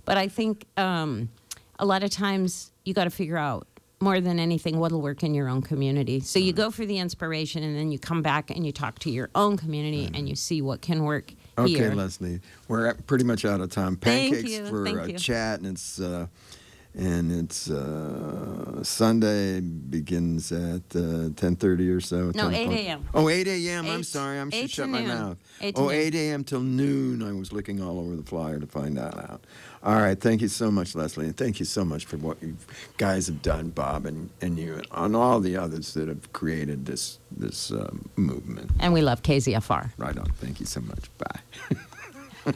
But I think a lot of times you got to figure out more than anything what'll work in your own community. So you go for the inspiration, and then you come back and you talk to your own community, and you see what can work here. Okay, Leslie, we're pretty much out of time. Thank Pancakes you, for thank a you. chat, and it's Sunday begins at 10:30 or so. No, 10 8 o'clock. a.m. Oh, 8 a.m. I'm 8 sorry, I'm 8 should to shut my noon. mouth. 8 to Oh, noon. 8 a.m. till noon. I was looking all over the flyer to find that out. All right, thank you so much, Leslie, and thank you so much for what you guys have done, Bob, and you, and all the others that have created this movement. And we love KZFR. Right on. Thank you so much. Bye.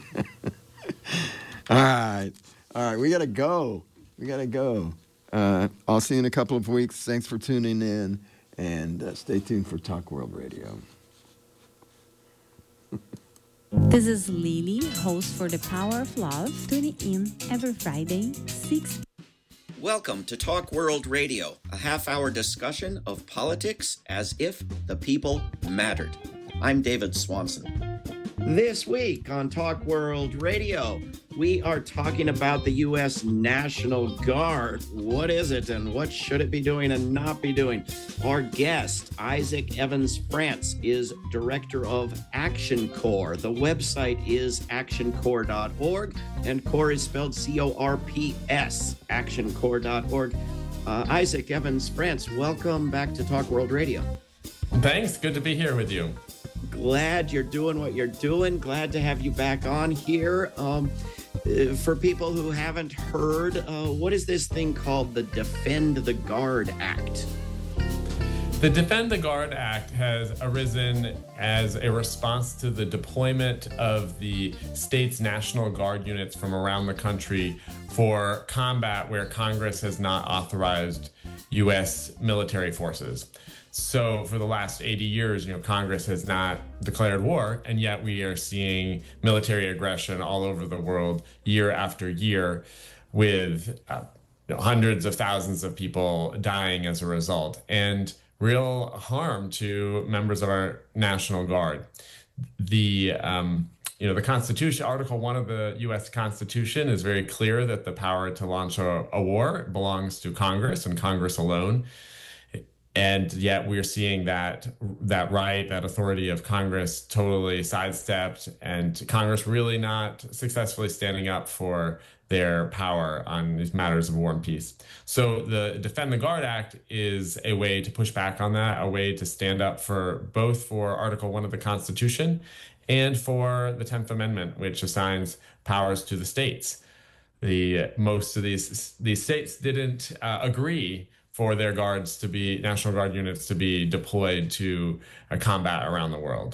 All right. We gotta go. I'll see you in a couple of weeks. Thanks for tuning in, and stay tuned for Talk World Radio. This is Lily, host for The Power of Love, tuning in every Friday, 6. Welcome to Talk World Radio, a half-hour discussion of politics as if the people mattered. I'm David Swanson. This week on Talk World Radio, we are talking about the U.S. National Guard. What is it and what should it be doing and not be doing? Our guest, Isaac Evans France, is director of Action Corps. The website is actioncorps.org, and Corps is spelled C-O-R-P-S, actioncorps.org. Isaac Evans France, welcome back to Talk World Radio. Thanks. Good to be here with you. Glad you're doing what you're doing. Glad to have you back on here. For people who haven't heard, what is this thing called the Defend the Guard Act? The Defend the Guard Act has arisen as a response to the deployment of the state's National Guard units from around the country for combat where Congress has not authorized U.S. military forces. So for the last 80 years, Congress has not declared war, and yet we are seeing military aggression all over the world year after year with hundreds of thousands of people dying as a result, and real harm to members of our National Guard. The Constitution, Article 1 of the U.S. Constitution is very clear that the power to launch a war belongs to Congress and Congress alone. And yet we're seeing that right, that authority of Congress totally sidestepped, and Congress really not successfully standing up for their power on these matters of war and peace. So the Defend the Guard Act is a way to push back on that, a way to stand up for both for Article 1 of the Constitution and for the 10th Amendment, which assigns powers to the states. Most of these states didn't agree for their guards to be, National Guard units to be deployed to combat around the world.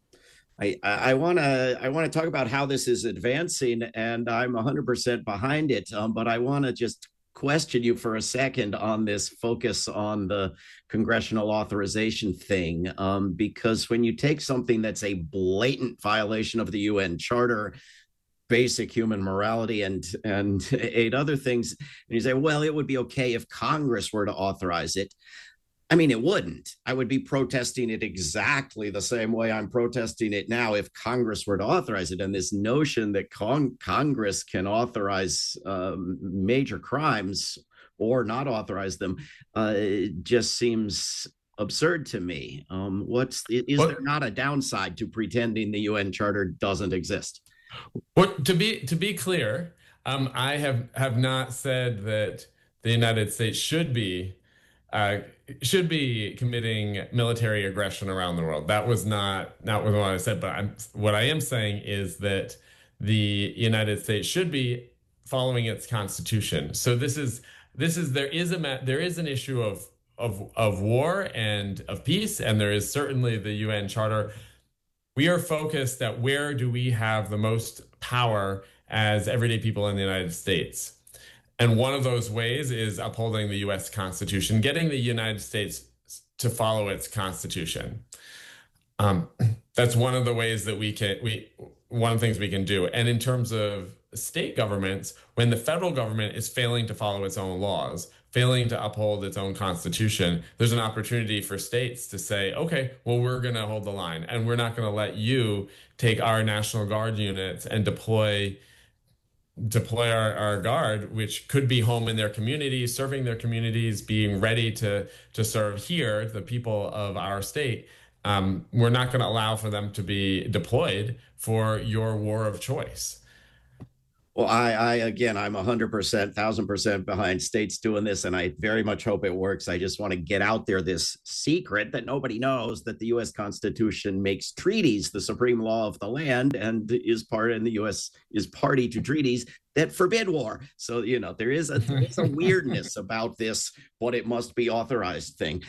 I want to talk about how this is advancing, and I'm 100% behind it. But I want to just question you for a second on this focus on the congressional authorization thing, because when you take something that's a blatant violation of the UN Charter, basic human morality, and 8 other things, and you say, well, it would be okay if Congress were to authorize it. I mean, it wouldn't. I would be protesting it exactly the same way I'm protesting it now if Congress were to authorize it. And this notion that Congress can authorize major crimes or not authorize them just seems absurd to me. Is there not a downside to pretending the UN Charter doesn't exist? Well, to be clear, I have not said that the United States should be committing military aggression around the world. That was not what I said. But what I am saying is that the United States should be following its Constitution. So there is an issue of war and of peace, and there is certainly the UN Charter. We are focused at where do we have the most power as everyday people in the United States. And one of those ways is upholding the U.S. Constitution, getting the United States to follow its Constitution. That's one of the ways that one of the things we can do. And in terms of state governments, when the federal government is failing to follow its own laws, failing to uphold its own constitution, there's an opportunity for states to say, okay, well, we're going to hold the line, and we're not going to let you take our National Guard units and deploy deploy our guard, which could be home in their communities, serving their communities, being ready to serve here, the people of our state. We're not going to allow for them to be deployed for your war of choice. Well, again, I'm 100%, 1,000% behind states doing this, and I very much hope it works. I just want to get out there this secret that nobody knows, that the U.S. Constitution makes treaties the supreme law of the land, and the U.S. is party to treaties that forbid war. So, there is a weirdness about this, but it must be authorized thing.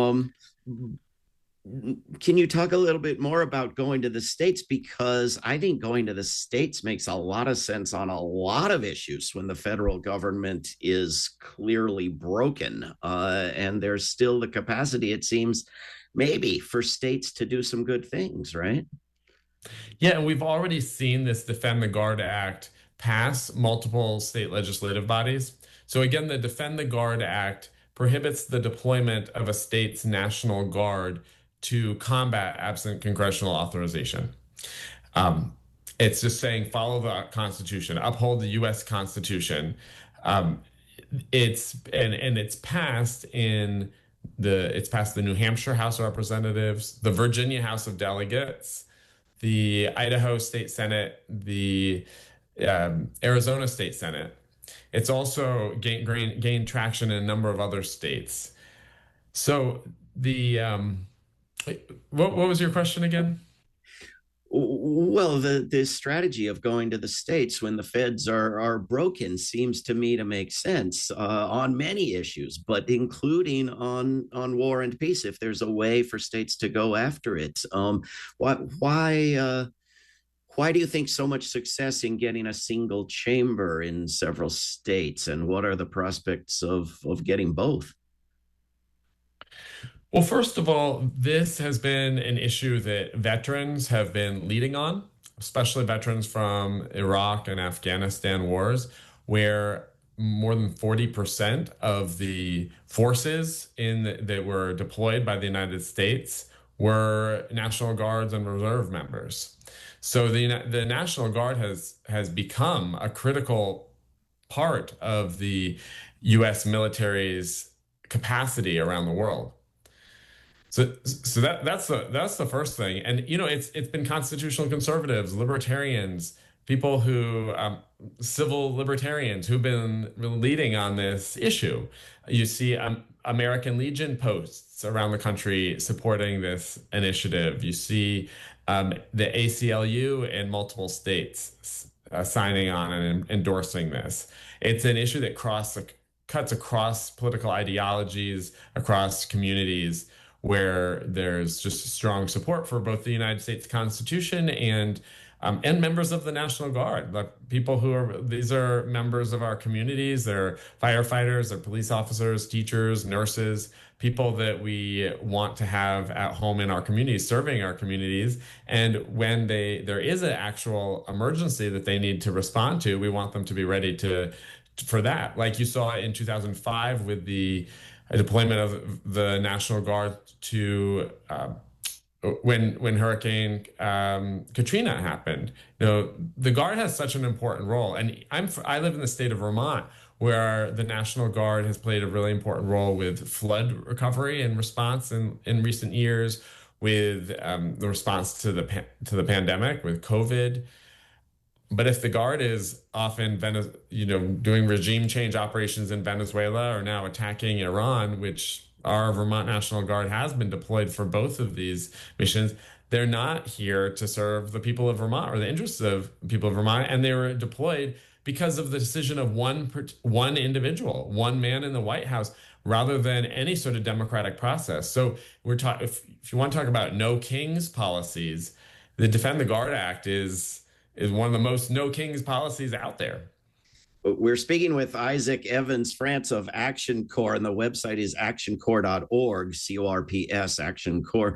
Can you talk a little bit more about going to the states? Because I think going to the states makes a lot of sense on a lot of issues when the federal government is clearly broken. And there's still the capacity, it seems, maybe for states to do some good things, right? Yeah, and we've already seen this Defend the Guard Act pass multiple state legislative bodies. So again, the Defend the Guard Act prohibits the deployment of a state's National Guard to combat absent congressional authorization. It's just saying follow the Constitution, uphold the U.S. Constitution. It's passed the New Hampshire House of Representatives, the Virginia House of Delegates, the Idaho State Senate, the Arizona State Senate. It's also gained traction in a number of other states. So what was your question again? Well, the strategy of going to the states when the feds are broken seems to me to make sense on many issues, but including on war and peace, if there's a way for states to go after it. Why do you think so much success in getting a single chamber in several states, and what are the prospects of getting both? Well, first of all, this has been an issue that veterans have been leading on, especially veterans from Iraq and Afghanistan wars, where more than 40% of the forces that were deployed by the United States were National Guards and Reserve members. So the National Guard has become a critical part of the U.S. military's capacity around the world. So that's the first thing. And it's been constitutional conservatives, libertarians, people who civil libertarians who've been leading on this issue. You see American Legion posts around the country supporting this initiative. You see the ACLU in multiple states signing on and endorsing this. It's an issue that cuts across political ideologies, across communities, where there's just strong support for both the United States Constitution and members of the National Guard. These are members of our communities. They're firefighters, they're police officers, teachers, nurses, people that we want to have at home in our communities, serving our communities. And when there is an actual emergency that they need to respond to, we want them to be ready for that. Like you saw in 2005 with the deployment of the National Guard to when Hurricane Katrina happened. The Guard has such an important role, and I live in the state of Vermont, where the National Guard has played a really important role with flood recovery and response in recent years, with the response to the pandemic with COVID. But if the Guard is often, doing regime change operations in Venezuela or now attacking Iran, which our Vermont National Guard has been deployed for both of these missions, they're not here to serve the people of Vermont or the interests of people of Vermont. And they were deployed because of the decision of one individual, one man in the White House, rather than any sort of democratic process. So if you want to talk about no kings policies, the Defend the Guard Act is one of the most no kings policies out there. We're speaking with Isaac Evans France of Action Corps, and the website is actioncorps.org, C-O-R-P-S, Action Corps.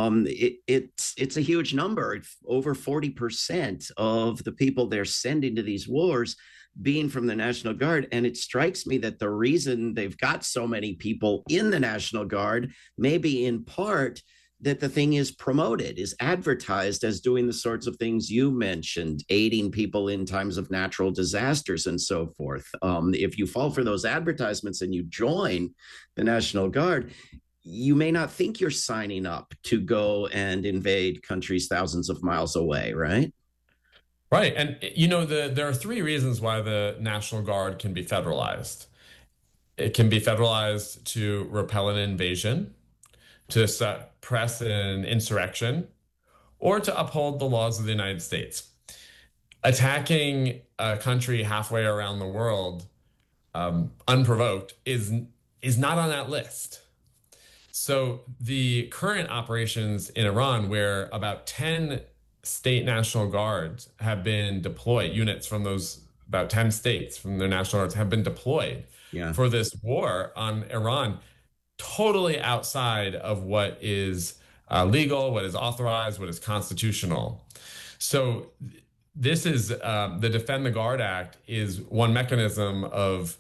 It's a huge number, over 40% of the people they're sending to these wars being from the National Guard. And it strikes me that the reason they've got so many people in the National Guard may be in part that the thing is promoted, is advertised as doing the sorts of things you mentioned, aiding people in times of natural disasters and so forth. If you fall for those advertisements and you join the National Guard, you may not think you're signing up to go and invade countries thousands of miles away, right? Right. And, you know, there are three reasons why the National Guard can be federalized. It can be federalized to repel an invasion, to suppress an insurrection, or to uphold the laws of the United States. Attacking a country halfway around the world unprovoked is not on that list. So the current operations in Iran, where about 10 state National Guards have been deployed, units from those about 10 states from their National Guards have been deployed for this war on Iran, totally outside of what is legal, what is authorized, what is constitutional. So this is the Defend the Guard Act is one mechanism of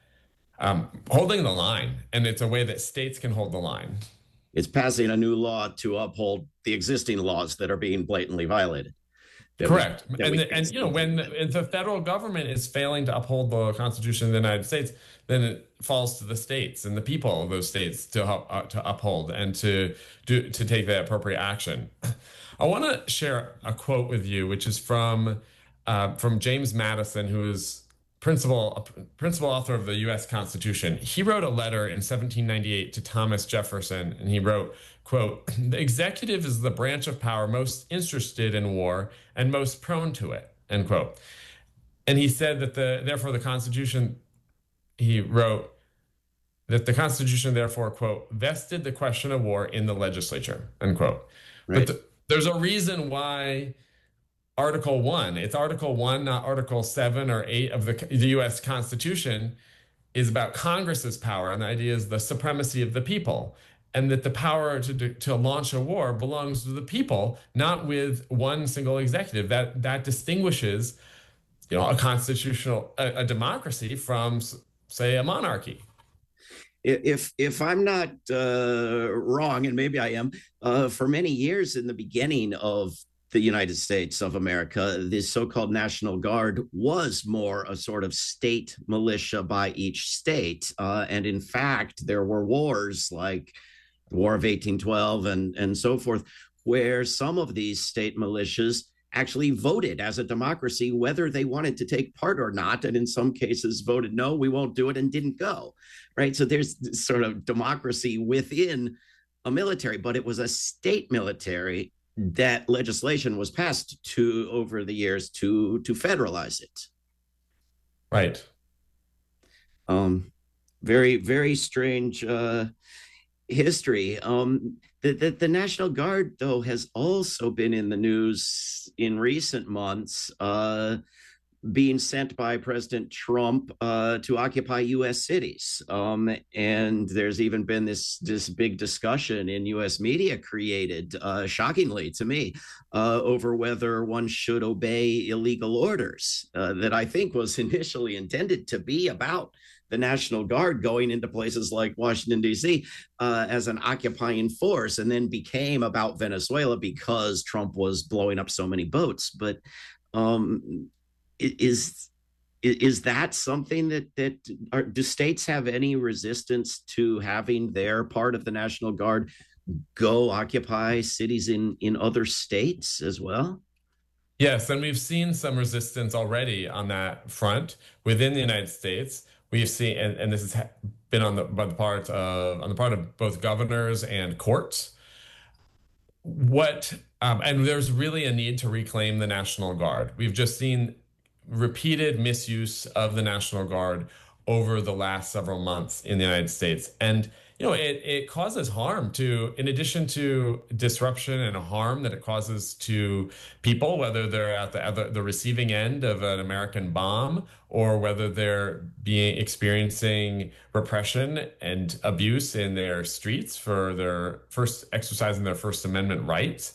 holding the line, and it's a way that states can hold the line. It's passing a new law to uphold the existing laws that are being blatantly violated. Correct. And you know, when the federal government is failing to uphold the Constitution of the United States, then it falls to the states and the people of those states to uphold and to take the appropriate action. I want to share a quote with you, which is from James Madison, who is principal author of the U.S. Constitution. He wrote a letter in 1798 to Thomas Jefferson, and he wrote, quote, "The executive is the branch of power most interested in war and most prone to it," end quote. And he said that therefore the Constitution, he wrote that the Constitution therefore, quote, "vested the question of war in the legislature," end quote. Right. But there's a reason why Article 1, it's Article 1, not Article 7 or 8 of the U.S. Constitution, is about Congress's power. And the idea is the supremacy of the people, and that the power to launch a war belongs to the people, not with one single executive. That distinguishes, you know, a democracy from, say, a monarchy. If I'm not wrong, and maybe I am, for many years in the beginning of the United States of America, this so-called National Guard was more a sort of state militia by each state. And in fact, there were wars like the War of 1812 and so forth, where some of these state militias actually voted as a democracy whether they wanted to take part or not, and in some cases voted no, we won't do it, and didn't go, right? So there's this sort of democracy within a military, but it was a state military that legislation was passed to over the years to federalize it. Right. Very, very strange history. The National Guard, though, has also been in the news in recent months, being sent by President Trump to occupy U.S. cities. And there's even been this big discussion in U.S. media created, shockingly to me, over whether one should obey illegal orders that I think was initially intended to be about the National Guard going into places like Washington, D.C. As an occupying force, and then became about Venezuela because Trump was blowing up so many boats. But is that something do states have any resistance to having their part of the National Guard go occupy cities in other states as well? Yes, and we've seen some resistance already on that front within the United States. We've seen, and this has been on the part of both governors and courts. And there's really a need to reclaim the National Guard. We've just seen repeated misuse of the National Guard over the last several months in the United States. And, you know, it causes harm in addition to disruption and harm that it causes to people, whether they're at the receiving end of an American bomb or whether they're experiencing repression and abuse in their streets for exercising their First Amendment rights.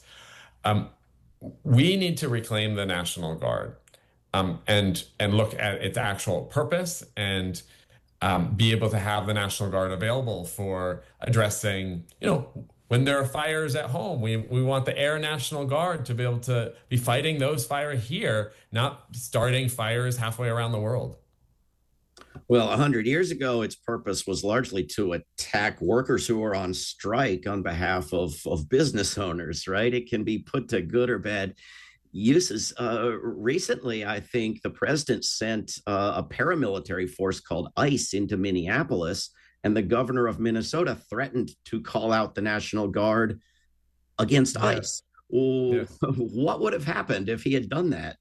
We need to reclaim the National Guard. And look at its actual purpose and be able to have the National Guard available for addressing, you know, When there are fires at home, we want the Air National Guard to be able to be fighting those fires here, not starting fires halfway around the world. Well, 100 years ago, its purpose was largely to attack workers who were on strike on behalf of business owners, right? It can be put to good or bad uses. Recently, I think the president sent a paramilitary force called ICE into Minneapolis, and the governor of Minnesota threatened to call out the National Guard against ICE. Yes. What would have happened if he had done that?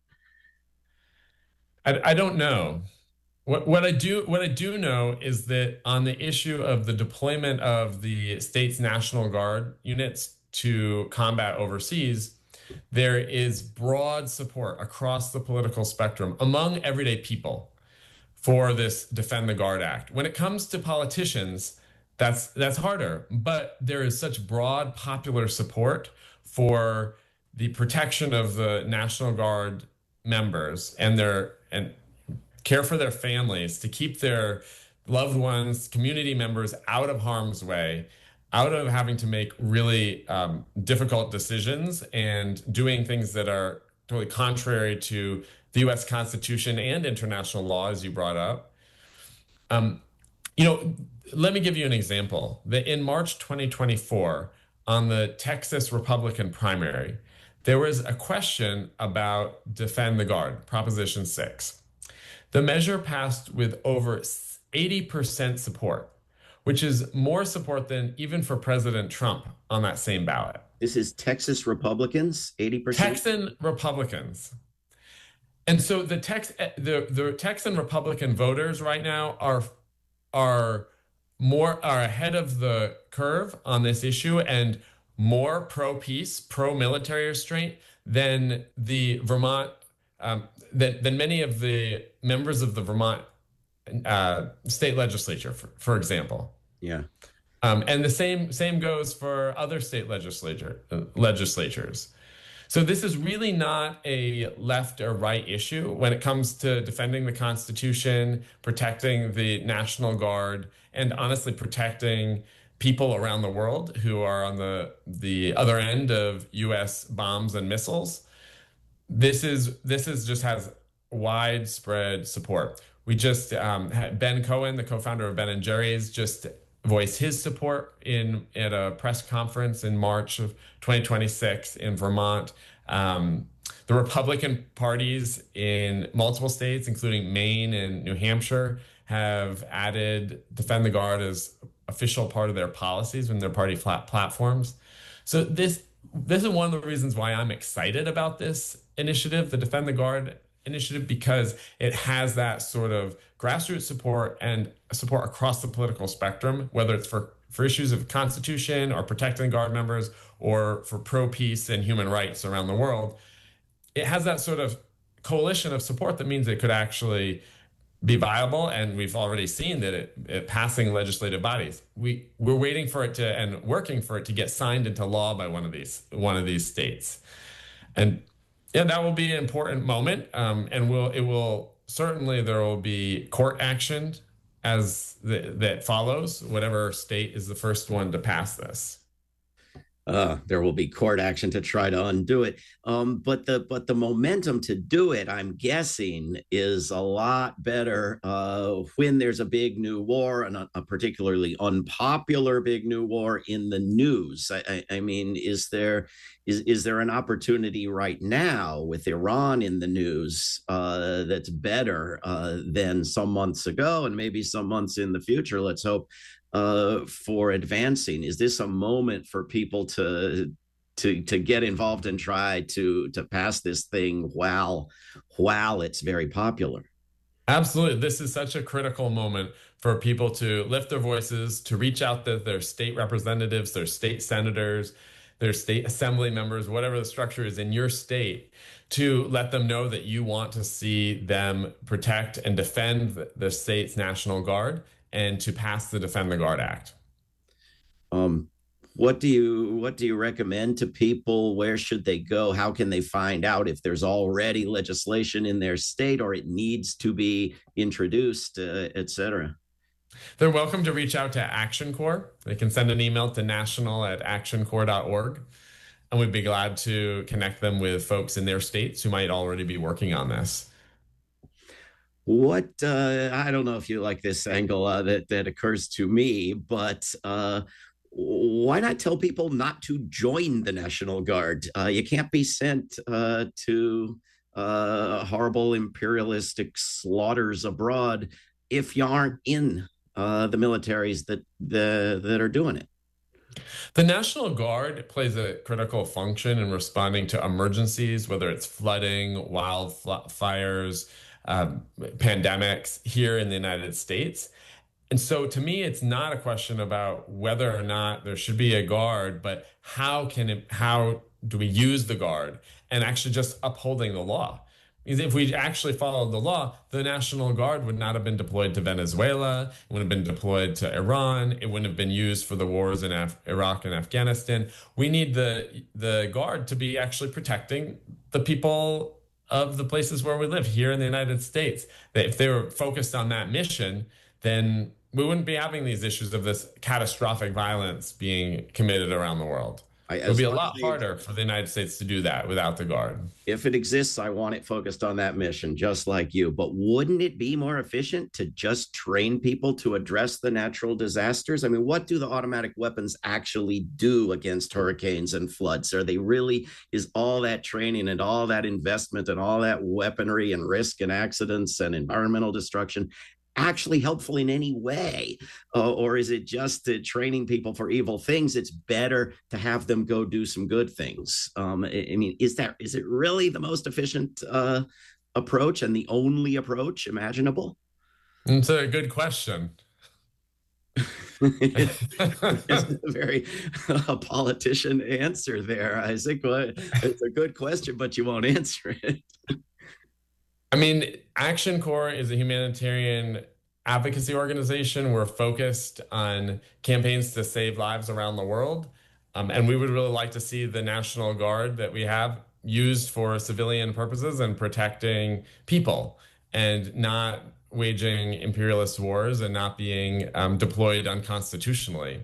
I don't know. What I do know is that on the issue of the deployment of the state's National Guard units to combat overseas, there is broad support across the political spectrum among everyday people for this Defend the Guard Act. When it comes to politicians, that's harder, but there is such broad popular support for the protection of the National Guard members and care for their families, to keep their loved ones, community members out of harm's way, out of having to make really difficult decisions and doing things that are totally contrary to the U.S. Constitution and international law, as you brought up. Let me give you an example. In March 2024, on the Texas Republican primary, there was a question about Defend the Guard, Proposition 6. The measure passed with over 80% support, which is more support than even for President Trump on that same ballot. This is Texas Republicans, 80%? Texan Republicans. And so the Texan Republican voters right now are ahead of the curve on this issue and more pro-peace, pro-military restraint than the Vermont than many of the members of the Vermont state legislature, for example. Yeah. And the same goes for other state legislatures. So this is really not a left or right issue when it comes to defending the Constitution, protecting the National Guard, and honestly protecting people around the world who are on the other end of U.S. bombs and missiles. This just has widespread support. We just had Ben Cohen, the co-founder of Ben & Jerry's, just voiced his support at a press conference in March of 2026 in Vermont. The Republican parties in multiple states, including Maine and New Hampshire, have added Defend the Guard as official part of their policies and their party platforms. So this is one of the reasons why I'm excited about this initiative, the Defend the Guard initiative, because it has that sort of grassroots support and support across the political spectrum, whether it's for issues of Constitution or protecting Guard members or for pro-peace and human rights around the world. It has that sort of coalition of support that means it could actually be viable, and we've already seen that it passing legislative bodies. We're waiting for it to and working for it to get signed into law by one of these states, and yeah, that will be an important moment. And there will be court action that follows whatever state is the first one to pass this. There will be court action to try to undo it. But the momentum to do it, I'm guessing, is a lot better when there's a big new war, and a particularly unpopular big new war in the news. I mean, is there an opportunity right now with Iran in the news that's better than some months ago, and maybe some months in the future, let's hope, for advancing? Is this a moment for people to get involved and try to pass this thing while it's very popular? Absolutely. This is such a critical moment for people to lift their voices, to reach out to their state representatives, their state senators, their state assembly members, whatever the structure is in your state, to let them know that you want to see them protect and defend the state's National Guard and to pass the Defend the Guard Act. What do you recommend to people? Where should they go? How can they find out if there's already legislation in their state or it needs to be introduced, et cetera? They're welcome to reach out to Action Corps. They can send an email to national@actioncorps.org, and we'd be glad to connect them with folks in their states who might already be working on this. What I don't know if you like this angle that occurs to me, but why not tell people not to join the National Guard? You can't be sent to horrible imperialistic slaughters abroad if you aren't in the militaries that are doing it. The National Guard plays a critical function in responding to emergencies, whether it's flooding, wildfires, pandemics here in the United States. And so to me, it's not a question about whether or not there should be a guard, but how do we use the guard and actually just upholding the law? Because if we actually followed the law, the National Guard would not have been deployed to Venezuela. It wouldn't have been deployed to Iran. It wouldn't have been used for the wars in Iraq and Afghanistan. We need the Guard to be actually protecting the people of the places where we live here in the United States. That if they were focused on that mission, then we wouldn't be having these issues of this catastrophic violence being committed around the world. It would be a lot harder for the United States to do that without the Guard. If it exists, I want it focused on that mission, just like you. But wouldn't it be more efficient to just train people to address the natural disasters? I mean, what do the automatic weapons actually do against hurricanes and floods? Is all that training and all that investment and all that weaponry and risk and accidents and environmental destruction actually helpful in any way? Or is it just training people for evil things? It's better to have them go do some good things. I mean, is it really the most efficient approach and the only approach imaginable? It's a good question. It's a very politician answer there, Isaac. It's a good question, but you won't answer it. I mean, Action Corps is a humanitarian advocacy organization. We're focused on campaigns to save lives around the world. And we would really like to see the National Guard that we have used for civilian purposes and protecting people and not waging imperialist wars and not being deployed unconstitutionally.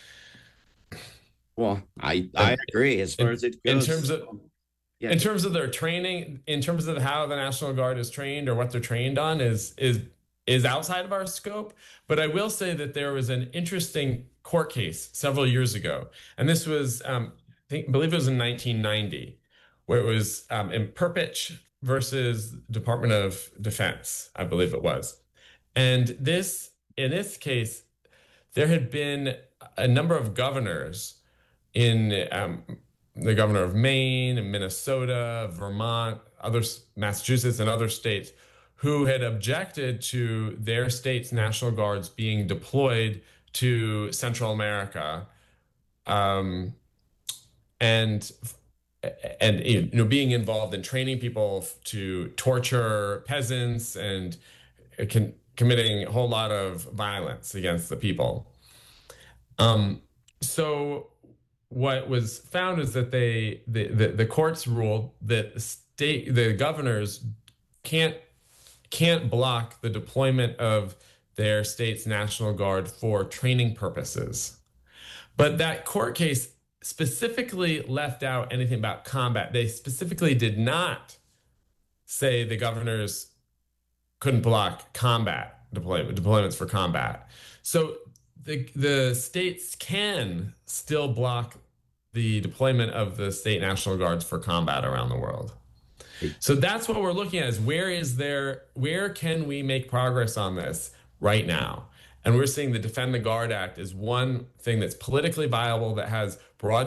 Well, I agree as far as it goes. In terms of their training, in terms of how the National Guard is trained or what they're trained on is outside of our scope. But I will say that there was an interesting court case several years ago. And this was, I believe it was in 1990, where it was in Perpich versus Department of Defense, I believe it was. And in this case, there had been a number of governors in the governor of Maine, Minnesota, Vermont, Massachusetts, and other states who had objected to their state's National Guards being deployed to Central America, and being involved in training people to torture peasants and committing a whole lot of violence against the people. So what was found is that the courts ruled that the governors can't block the deployment of their state's National Guard for training purposes. But that court case specifically left out anything about combat. They specifically did not say the governors couldn't block combat deployments for combat. So the states can still block the deployment of the state National Guards for combat around the world. So that's what we're looking at, is where can we make progress on this right now? And we're seeing the Defend the Guard Act is one thing that's politically viable, that has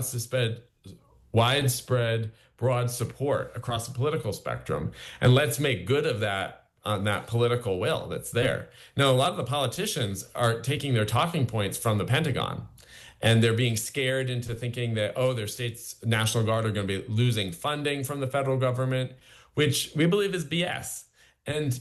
widespread, broad support across the political spectrum. And let's make good of that, on that political will that's there. Now, a lot of the politicians are taking their talking points from the Pentagon, and they're being scared into thinking that, their state's National Guard are going to be losing funding from the federal government, which we believe is BS. And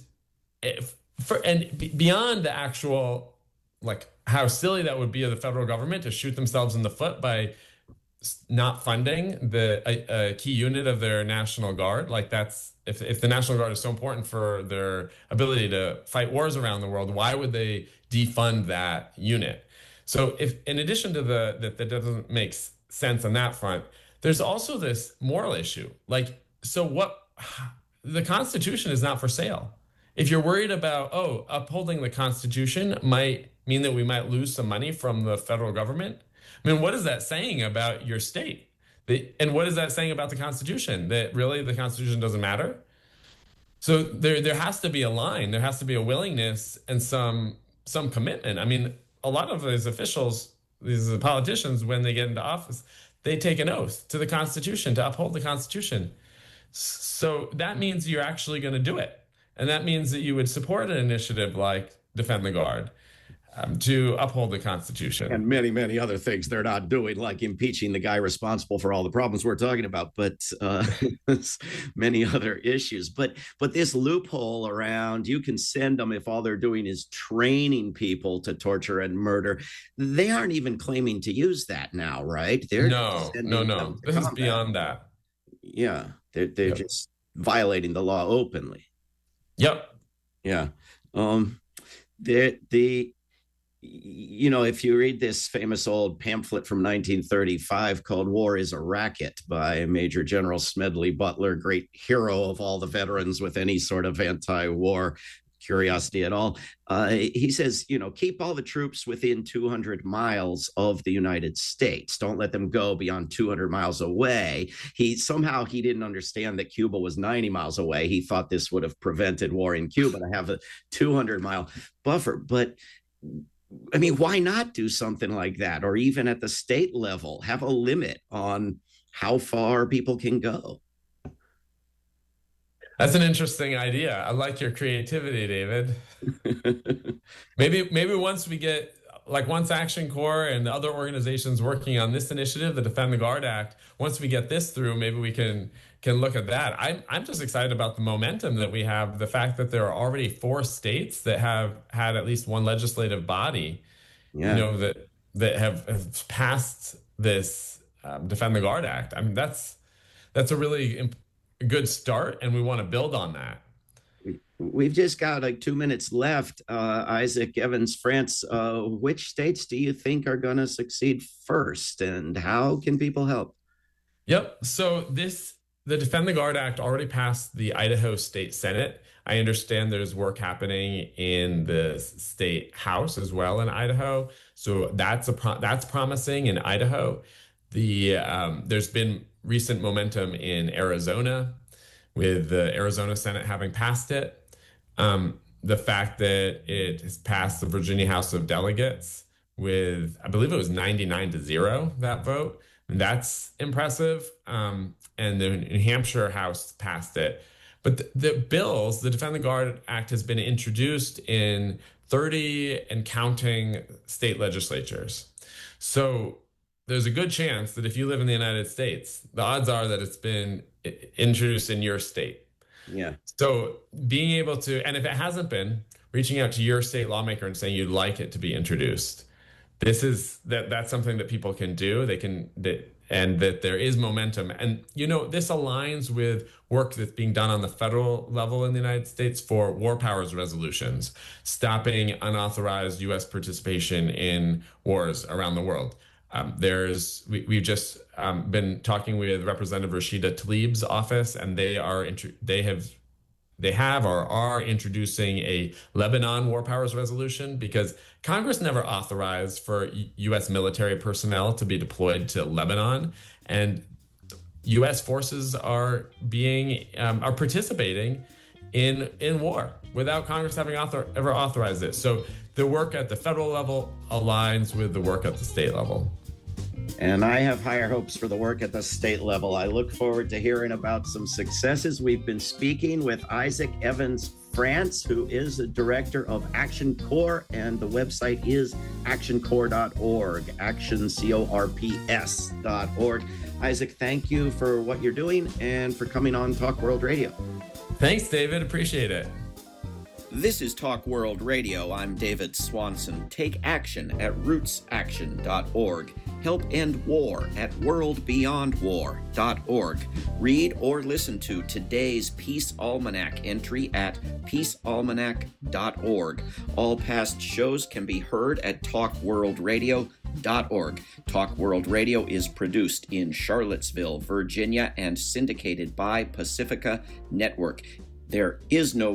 beyond the actual, how silly that would be of the federal government to shoot themselves in the foot by not funding a key unit of their National Guard, that's If the National Guard is so important for their ability to fight wars around the world, why would they defund that unit? So if, in addition to that doesn't make sense on that front, there's also this moral issue. Like, so what, the Constitution is not for sale. If you're worried about, upholding the Constitution might mean that we might lose some money from the federal government, I mean, what is that saying about your state? And what is that saying about the Constitution? That really the Constitution doesn't matter? So there has to be a line. There has to be a willingness and some commitment. I mean, a lot of these officials, these politicians, when they get into office, they take an oath to the Constitution, to uphold the Constitution. So that means you're actually going to do it. And that means that you would support an initiative like Defend the Guard to uphold the Constitution. And many, many other things they're not doing, like impeaching the guy responsible for all the problems we're talking about, but many other issues. But this loophole around, you can send them if all they're doing is training people to torture and murder. They aren't even claiming to use that now, right? No. This is beyond that. Yeah, they're just violating the law openly. Yep. Yeah. If you read this famous old pamphlet from 1935 called War is a Racket by Major General Smedley Butler, great hero of all the veterans with any sort of anti-war curiosity at all, he says, keep all the troops within 200 miles of the United States. Don't let them go beyond 200 miles away. He didn't understand that Cuba was 90 miles away. He thought this would have prevented war in Cuba to have a 200-mile buffer. But I mean, why not do something like that? Or even at the state level, have a limit on how far people can go. That's an interesting idea. I like your creativity, David. Maybe once Action Corps and the other organizations working on this initiative, the Defend the Guard Act, once we get this through, maybe we can look at that. I'm just excited about the momentum that we have, the fact that there are already 4 states that have had at least one legislative body, that have passed this Defend the Guard Act. I mean, that's a really good start, and we want to build on that. We've just got like 2 minutes left. Isaac Evans France, which states do you think are going to succeed first, and how can people help? Yep. So the Defend the Guard Act already passed the Idaho State Senate. I understand there's work happening in the state house as well in Idaho. So that's promising in Idaho. There's been recent momentum in Arizona, with the Arizona Senate having passed it. The fact that it has passed the Virginia House of Delegates with, I believe it was 99-0, that vote. That's impressive. And the New Hampshire House passed it. But the bills, the Defend the Guard Act has been introduced in 30 and counting state legislatures. So there's a good chance that if you live in the United States, the odds are that it's been introduced in your state. Yeah. So being able to, and if it hasn't been, reaching out to your state lawmaker and saying you'd like it to be introduced. That's something that people can do. And that there is momentum. And, this aligns with work that's being done on the federal level in the United States for war powers resolutions, stopping unauthorized U.S. participation in wars around the world. We've just been talking with Representative Rashida Tlaib's office, and they are introducing a Lebanon war powers resolution because Congress never authorized for U.S. military personnel to be deployed to Lebanon, and U.S. forces are participating in war without Congress having ever authorized it. So the work at the federal level aligns with the work at the state level. And I have higher hopes for the work at the state level. I look forward to hearing about some successes. We've been speaking with Isaac Evans France, who is the director of Action Corps, and the website is actioncorps.org, actioncorps.org. Isaac, thank you for what you're doing and for coming on Talk World Radio. Thanks, David. Appreciate it. This is Talk World Radio. I'm David Swanson. Take action at rootsaction.org. Help end war at worldbeyondwar.org. Read or listen to today's Peace Almanac entry at peacealmanac.org. All past shows can be heard at talkworldradio.org. Talk World Radio is produced in Charlottesville, Virginia, and syndicated by Pacifica Network. There is no